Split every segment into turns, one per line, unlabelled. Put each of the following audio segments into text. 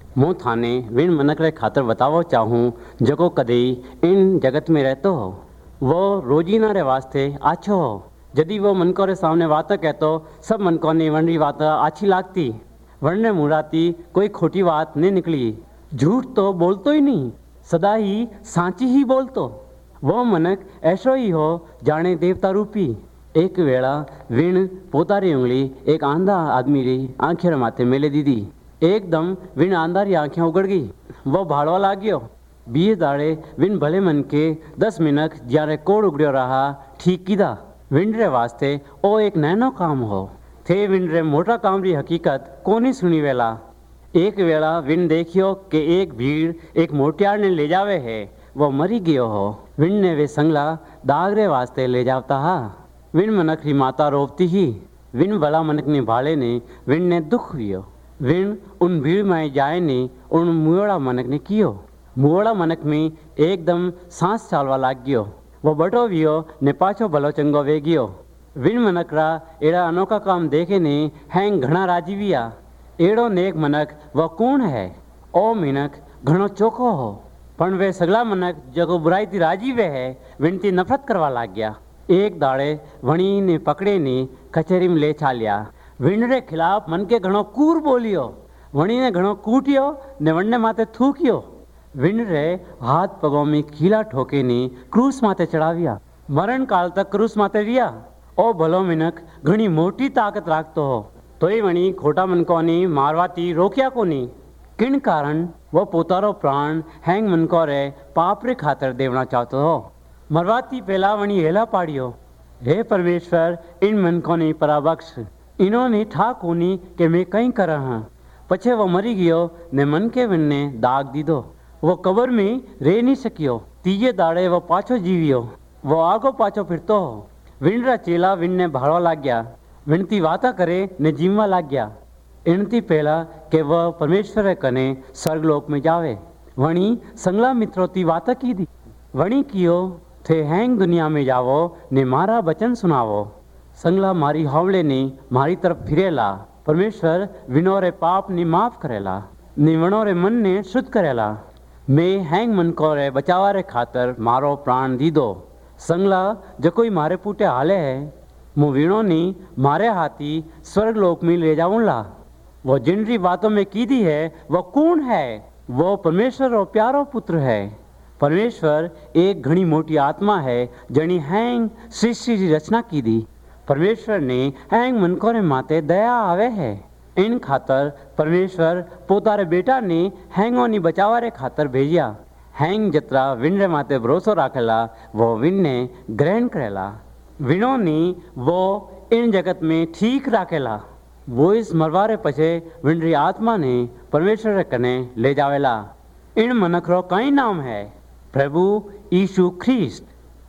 मूं थाने विण मनक रे खातर बतावो चाहूँ जको कदई इन जगत में रहतो हो। वो रोजीना रे वास्ते आछो हो। यदि वो मनकों रे सामने बात कहतो सब मनकों ने वण री बात आछी लागती। वण ने मुराती कोई खोटी बात नहीं निकली। झूठ तो बोलतो ही नहीं, सदा ही सांची ही बोलतो। वो मनक ऐसो ही हो जाने देवता रूपी। एक वेला विण पोतारी उंगली एक आंधा आदमी री आंखें माथे मेले दीदी। एकदम विण आंधा री आंखें उगड़ गई। वो भाड़वा लाग्यो। 20 दाड़े विण भले मन के 10 मिनट ज्यारे कोड़ उगड़ो रहा ठीक कीधा। विण रे वास्ते ओ एक नैनो काम हो थे। विण रे मोटा काम री हकीकत कोनी सुनी वेला। एक वेला विण देखियो कि एक भीड़ एक मोटियार ने ले जावे है। वो मरी गयो हो। विण ने वे संगला दाग रे वास्ते ले जावता हा। विण मनक री माता रोवती ही। विण भला मनक ने भाले ने विण ने दुख हुयो। विण उन भीड़ में जाए ने उन मुयोड़ा मनक ने कियो। मुयोड़ा मनक में एकदम सांस चालवा लाग गयो। वो बटो वियो ने पाछो भलो चंगो वे गयो। विण मनक रा एड़ा अनोखा काम देखे ने हैंग घना राजी विया। एड़ो नेक मनक वो कौन है? ओ मिनक घणो चोखो हो। पण वे सगला मनक जो बुराई थी राजी वे है विणती नफरत करवा लाग गया। एक दाड़े वणी ने पकड़े ने कचहरी में ले चालिया। विण रे खिलाफ मन के घणो कूर बोलियो। वणी ने घणो कूटियो ने वण ने माथे थूकियो। विण रे हाथ पगों में कीला ठोके ने क्रूस माथे चढ़ाविया। मरण काल तक क्रूस माथे रिया। ओ भलो मिनक घणी मोटी ताकत राखतो हो तोय वणी खोटा मनकों ने मारवाती रोकिया कोनी। किन कारण वो पोतारो प्राण हैंग मनको रे पाप रे खातर देवना चाहतो हो। मरवाती पहला वणी हेला पाड़ियो। हे परमेश्वर इन मनकों ने पराबख्श। इन्होंने ठा कोनी कि मैं कहीं कर हाँ। पछे वो मरी गयो ने मन के विण ने दाग दीदो। वो कबर में रह नहीं सकियो। तीजे दाड़े वो पाछो जीवियो। वो आगो पाछो फिरतो हो। विण रा चेला विण ने भाड़वा लाग गया। विणती वाता करे ने जीववा लाग गया। इनती पहला कि वह परमेश्वर कने स्वर्गलोक में जावे। वणी संगला मित्रों ती वाता की दी। वणी कियो थे हैंग दुनिया में जावो ने मारा वचन सुनावो। संगला मारी हावले ने मारी तरफ फिरेला। परमेश्वर विनोरे पाप ने माफ करेला ने वणोरे मन ने शुद्ध करेला। मैं हैंग मन को रे बचावा रे खातर मारो प्राण दीदो। संगला जो कोई मारे पुटे हाले है मु वीणो ने मारे हाथी स्वर्गलोक में ले जाऊंला। वो जिनरी बातों में की दी है वो कौन है? वो परमेश्वर और प्यारो पुत्र है। परमेश्वर एक घनी मोटी आत्मा है जनी हैंग सृष्टि की रचना की दी। परमेश्वर ने हैंग मनकों रे माते दया आवे है। इन खातर परमेश्वर पोतारे बेटा ने हैंगों ने बचावा रे खातर भेजिया। हैंग जतरा विण रे माते भरोसो राखेला वो विण ने ग्रहण करेला। विणो ने वो इन जगत में ठीक राखेला। वो इस मरवारे पछे विण री आत्मा ने परमेश्वर रे कने ले जावेला। इन मनक रो कई नाम है प्रभु यीशु ख्रिस्त।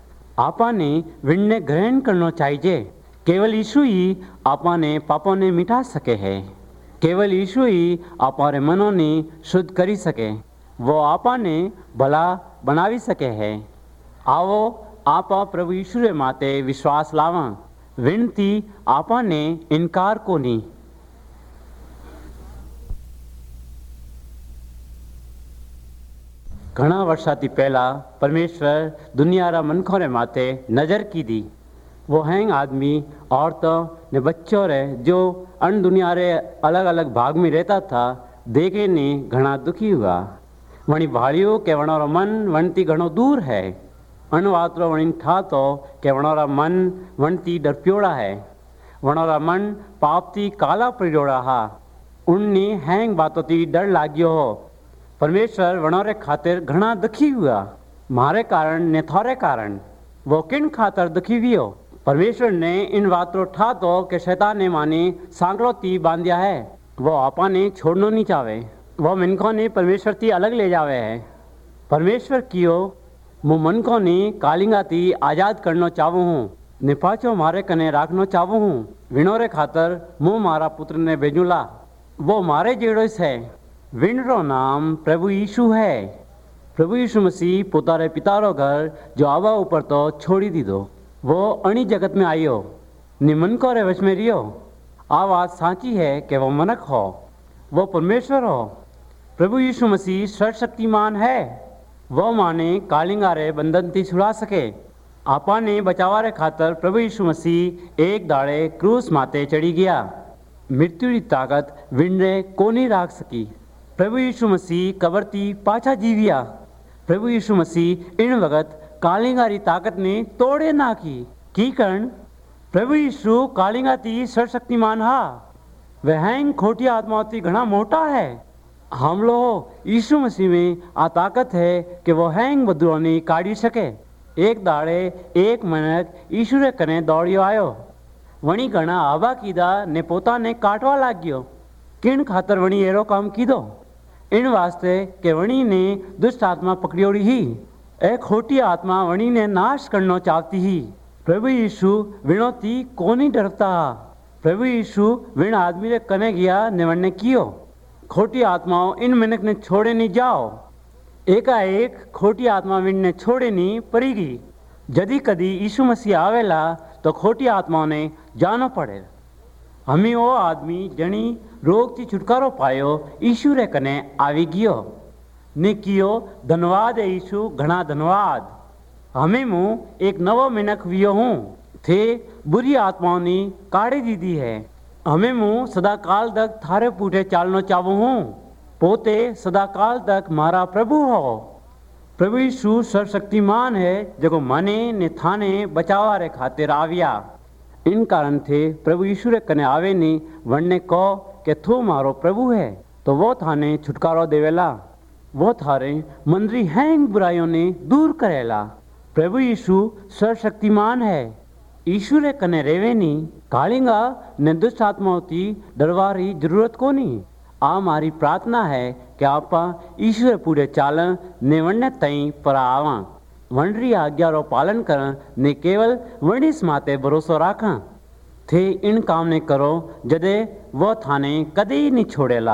आपा ने विण ने ग्रहण करना चाहिए। केवल यीशु ही आपा ने पापों ने मिटा सके है। केवल यीशु ही आपा रे मनों ने शुद्ध करी सके। वो आपा ने भला बनावी सके है। आओ आपा प्रभु यीशु रे माते विश्वास लावा। विनती आपा ने इनकार को नहीं। घना वर्षाती पहला परमेश्वर दुनिया रा मनखों रे माते नजर की दी। वो हैंग आदमी औरतों ने बच्चों रे जो अन दुनिया रे अलग अलग भाग में रहता था देखे ने घना दुखी हुआ। वणी भाड़ियो के वणोरा मन वणती घणो दूर है। अन वातरो वणी ठा तो के वणोरा मन वणती डरप्योड़ा है। वणोरा मन पापती काला पड़ोड़ा हा। उननी हैंग बातों ती डर लाग्यो हो। परमेश्वर वणोरे खातिर घना दुखी हुआ। मारे कारण ने थारे कारण। वो किन खातर दुखी हुयो? परमेश्वर ने इन वातरो ठा तो के शैतान ने माने सांकड़ो ती बांधिया है। वो आपा ने छोड़नो नहीं चाहे। वो मनकों ने परमेश्वर ती अलग ले जावे है। परमेश्वर कियो मु मनकों ने कालिंगा ती आजाद करनो चाहूँ हूँ। निपाचो मारे कने राखनो चाहूँ हूँ। विणोरे खातर मु मारा पुत्र ने भेजूला। वो मारे जेड़ो है। विण रो नाम प्रभु यीशु है। प्रभु यीशु मसीह पोतारे पितारो घर जो आवा ऊपर तो छोड़ी दीदो। वो अणी जगत में आयो निमनको रे वश में रियो। आ बात साची है कि वो मनक हो। वो परमेश्वर हो। प्रभु यीशु मसीह सर्वशक्तिमान है। वह माने कालिंगा रे बंधन थी छुड़ा सके। आपा ने बचावा रे खातर प्रभु यीशु मसीह एक दाड़े क्रूस माते चढ़ी गया। मृत्यु की ताकत विंडे कोनी राख सकी। प्रभु यीशु मसीह कबर थी पाछा जीविया। प्रभु यीशु मसीह इन वक्त कालिंगा री ताकत ने तोड़े नाखी की करण प्रभु यीशु कालिंगा थी सर्वशक्तिमान हा। वह खोटी आत्मा थी घना मोटा है। हम लोग यीशु मसीह में आ ताकत है कि वो हैंग बदुआनी काढ़ी सके। एक दाड़े एक मनक यीशु रे कने दौड़ियो आयो। वणी घना आबा कीदा ने पोता ने काटवा लाग गयो। किन खातर वणी एरो काम कीदो? इन वास्ते के वणी ने दुष्ट आत्मा पकड़ियोड़ी ही। ए खोटी आत्मा वणी ने नाश करना चाहती ही। प्रभु यीशु विणो थी कोनी डरता। प्रभु यीशु विण आदमी रे कने गया ने वणने कियो। खोटी आत्माओं इन मिनक ने छोड़े नहीं जाओ। एकाएक खोटी आत्मा विण ने छोड़े नहीं पड़ेगी। यदि कदी यीशु मसीह आवेला तो खोटी आत्माओं ने जानो पड़े। हमें वो आदमी जनी रोग थी छुटकारो पायो यीशु रे कने आवी गियो ने कियो। धन्यवाद है यीशु, घना धन्यवाद। हमें मुँह एक नवो मिनक वियो हूँ थे बुरी आत्माओं ने काढ़ी दीदी है। हमें मुँह सदा काल तक थारे पूठे चालनो चाहूँ हूँ। पोते सदा काल तक मारा प्रभु हो। प्रभु यीशु सर्वशक्तिमान है जो मने ने थाने बचावा रे खातिर आविया। इन कारण थे प्रभु यीशु रे कने आवे नी वणने को के थो मारो प्रभु है तो वो थाने छुटकारो देवेला। वो थारे मंदरी हैंग बुराइयों ने दूर करेला। प्रभु यीशु सर्वशक्तिमान है। यीशु रे कने रेवे नी कालिंगा ने दुष्ट आत्माओं की डरवारी जरूरत को नहीं। आ मारी प्रार्थना है कि आपा यीशु रे पूरे चालन ने वणने तई पर आवा। वणरी आज्ञा रो पालन कर ने केवल वणिस माते भरोसो राखा थे। इन काम ने करो जदे वो थाने कदे ही नहीं छोड़ेला।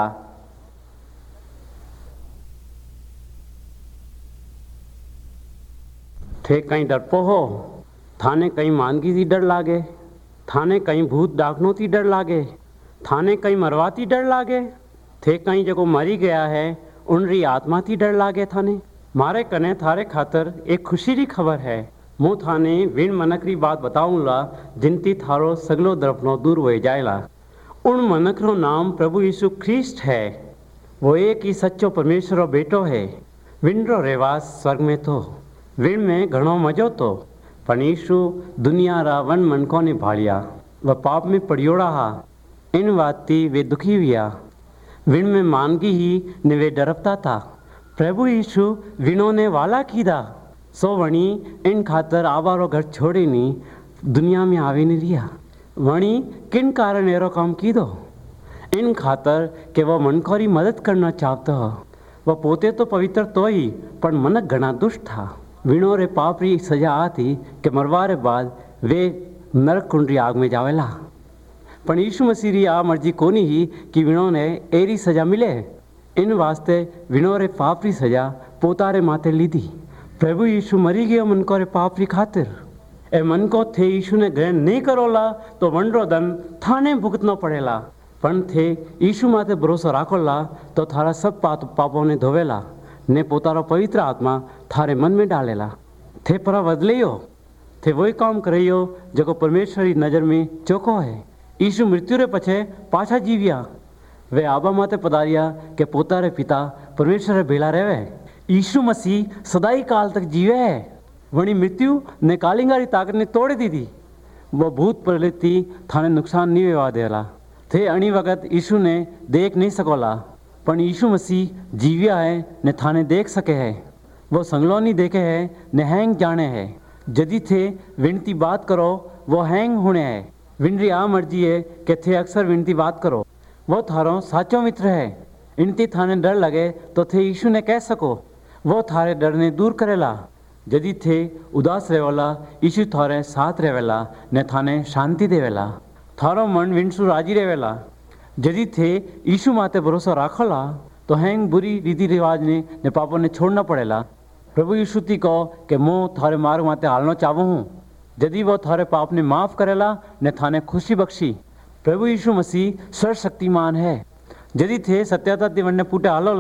थे कहीं डरपो हो। थाने कहीं मानगी थी डर लागे। थाने कहीं भूत डाकनो थी डर लागे। थाने कहीं मरवाती डर लागे। थे कहीं जगो मरी गया है उनरी आत्मा थी डर लागे। थाने मारे कने थारे खातर एक खुशी री खबर है। मु थाने विण मनक री बात बताऊंगा जिनती थारो सगलो दर्पणो दूर हो जाएला। उन मनक रो नाम प्रभु यीशु ख्रिस्ट है। वो एक ही सच्चो परमेश्वर रो बेटो है। विण रो रेवास स्वर्ग में तो विण में घणो मजो तो पण यीशु दुनिया रा वन मनकों ने भाड़िया। वह पाप में पड़ियोड़ा हा। इन बात थी वे दुखी हुआ। विण में मानगी ही ने वे डरपता था। प्रभु यीशु विणों ने वाला कीदा सो वणी इन खातर आवारो घर छोड़े नी दुनिया में आवे नहीं रिया। वणी किन कारण एरो काम कीदो? इन खातर के वह मनकोरी मदद करना चाहता हो। वह पोते तो पवित्र तो ही पर मनक घना दुष्ट था। विणो रे पाप री सजा आती कि मरवारे बाद वे नरक कुंडरी आग में जावेला। पण यीशु मसीह री आ मर्जी कोनी ही कि विणो ने एरी सजा मिले। इन वास्ते विणो रे पाप री सजा पोतारे माथे लीधी। प्रभु यीशु मरी गयो मनको रे पाप री खातिर। ए मन को थे यीशु ने ग्रहण नहीं करोला तो वनरो दन थाने भुगतनो पड़ेला। पण थे यीशु माथे भरोसा राखोला तो थारा सब पापों ने धोवेला ने पोतारो पवित्र आत्मा थारे मन में डालेला। थे परा बदलियो थे वही काम करियो जो परमेश्वरी नजर में चोखो है। यीशु मृत्यु रे पछे पाछा जीविया। वे आबा माते पधारिया के पोता रे पिता परमेश्वर रे भेला रेवे। यीशु मसीह सदाई काल तक जीवे है। वणी मृत्यु ने कालिंगा री ताकत ने तोड़े दी थी। वो भूत प्रलिति थाने नुकसान नहीं वेवा देला थे। अणी वक्त यीशु ने देख नहीं सकोला पण यीशु मसीह जीविया है ने थाने देख सके है। वो संगलो नहीं देखे है ने हैंग जाने है। जदी थे विनती बात करो वो हैंग होने है। विनरी आ मर्जी है कि थे अक्सर विनती बात करो। वो थारो साचो मित्र है। इनती थाने डर लगे तो थे यीशु ने कह सको वो थारे डर ने दूर करेला। जदी थे उदास रहेला यीशु थारे साथ रहेला ने थाने शांति देवेला। थारो मन विनसु राजी रहेला। जदी थे यीशु माते भरोसा राखोला तो हैंग बुरी रीति रिवाज ने पापों ने छोड़ना पड़ेला। प्रभु यीशु ती कहो कि मैं थारे मार्ग माते हालना चाहूँ हूँ। जदी वो थारे पाप ने माफ करेला ने थाने खुशी बख्शी। प्रभु यीशु मसीह सर्वशक्तिमान है। जदी थे सत्यता दिवन ने पूटे हालोला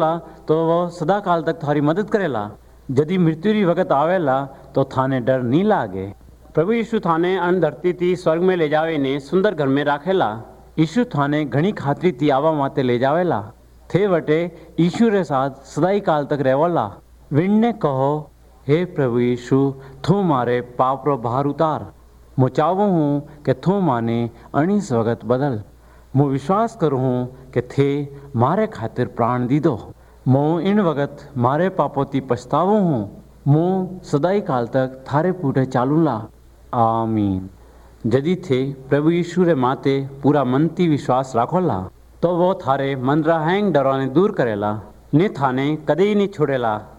तो वो सदा काल तक थारी मदद करेला। यदि मृत्यु री वक्त आवेला तो थाने डर नहीं लागे। प्रभु यीशु थाने अन धरती थी स्वर्ग में ले जावे ने सुंदर घर में राखेला। यीशु थाने घनी खातरी थी आवा माते ले जावेला। थे वटे यीशु रे साथ सदाई काल तक रहेवाला। विण कहो, हे प्रभु यीशु, थू मारे पाप रो भार उतार। मु चाहूँ हूँ कि थू माने अणीस वक्त बदल। मु विश्वास करूँ हूँ कि थे मारे खातिर प्राण दी दो। मु इन वक्त मारे पापोती पछतावू हूँ। मु सदाई काल तक थारे पूटे चालूला। आमीन। यदि थे प्रभु यीशु रे माते पूरा मनती विश्वास राखोला तो वो थारे मन रा हैंग डराने दूर करेला ने थाने कदे ही नहीं छोड़ेला।